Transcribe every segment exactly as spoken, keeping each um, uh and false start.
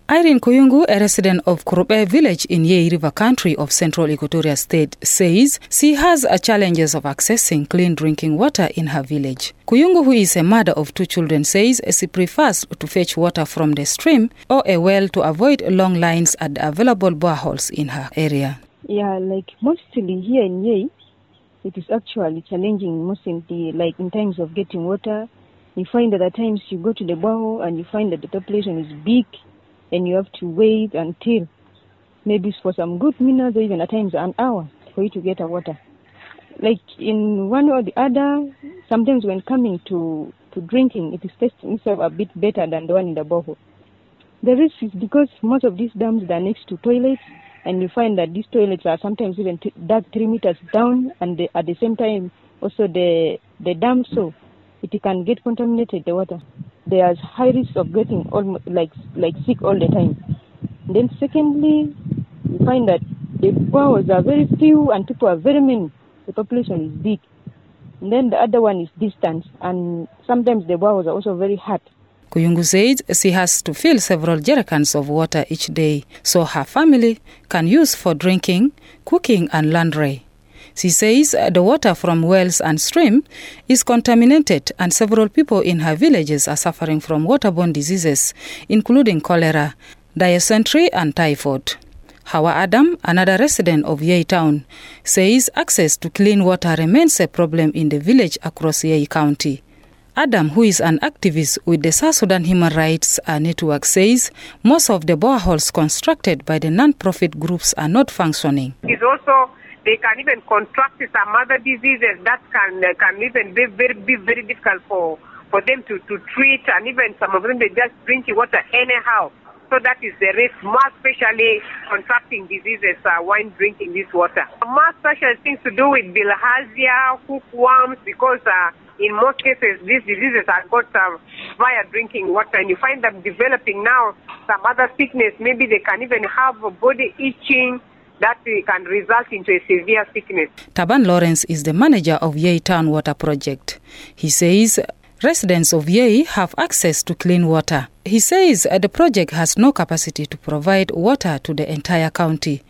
Irene Kuyungu, a resident of Kurube village in Yei River country of Central Equatoria State, says she has a challenges of accessing clean drinking water in her village. Kuyungu, who is a mother of two children, says she prefers to fetch water from the stream or a well to avoid long lines at the available boreholes in her area. Yeah, like mostly here in Yei, it is actually challenging mostly like in terms of getting water. You find that at times you go to the borehole and you find that the population is big, and you have to wait until maybe for some good minutes or even at times an hour for you to get a water. Like in one or the other, sometimes when coming to, to drinking, it is tasting itself a bit better than the one in the borehole. The risk is because most of these dams are next to toilets, and you find that these toilets are sometimes even t- dug three meters down, and the, at the same time also the the dam, so it can get contaminated, the water. There's high risk of getting almost like like sick all the time. Then secondly, you find that the boreholes are very few and people are very many. The population is big. And then the other one is distance, and sometimes the boreholes are also very hot. Kuyungu says she has to fill several jerrycans of water each day so her family can use for drinking, cooking and laundry. She says the water from wells and stream is contaminated, and several people in her villages are suffering from waterborne diseases, including cholera, dysentery and typhoid. Hawa Adam, another resident of Yei town, says access to clean water remains a problem in the village across Yei County. Adam, who is an activist with the South Sudan Human Rights Network, says most of the boreholes constructed by the non-profit groups are not functioning. It's also They can even contract some other diseases that can uh, can even be very be very difficult for, for them to, to treat, and even some of them they just drink water anyhow. So that is the risk, more especially contracting diseases uh, when drinking this water. More special things to do with bilharzia, hookworms, because uh, in most cases these diseases are got uh, via drinking water, and you find them developing now some other sickness. Maybe they can even have body itching that can result into a severe sickness. Taban Lawrence is the manager of Yei Town Water Project. He says residents of Yei have access to clean water. He says the project has no capacity to provide water to the entire county.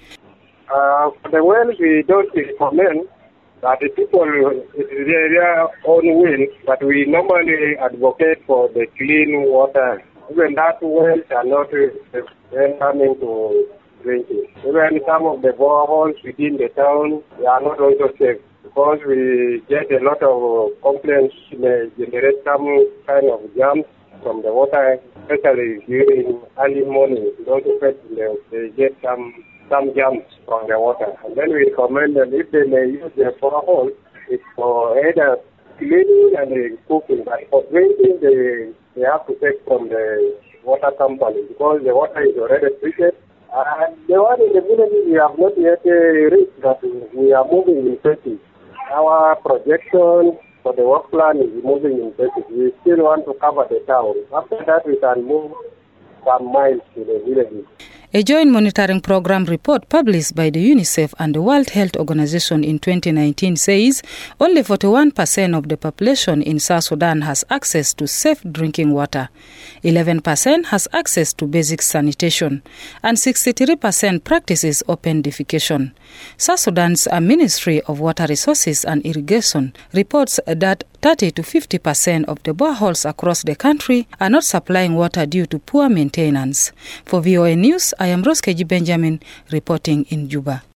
Uh, for the wells, we don't recommend that the people, it is their own will, but we normally advocate for the clean water. Even that wells are not uh, coming to drinking. Even some of the boreholes within the town, they are not also safe, because we get a lot of complaints, may generate some kind of jams from the water, especially during early morning. Those who they, they get some some jams from the water. And then we recommend that if they may use the borehole, it's for either cleaning and cooking, but for drinking, they, they have to take from the water company, because the water is already treated. And the one in the village, we have not yet uh, reached that we are moving in phases. Our projection for the work plan is moving in phases. We still want to cover the town. After that, we can move some miles to the villages. A joint monitoring program report published by the UNICEF and the World Health Organization in twenty nineteen says only forty-one percent of the population in South Sudan has access to safe drinking water, eleven percent has access to basic sanitation, and sixty-three percent practices open defecation. South Sudan's Ministry of Water Resources and Irrigation reports that thirty to fifty percent of the boreholes across the country are not supplying water due to poor maintenance. For V O A News, I am Rose Keji Benjamin reporting in Juba.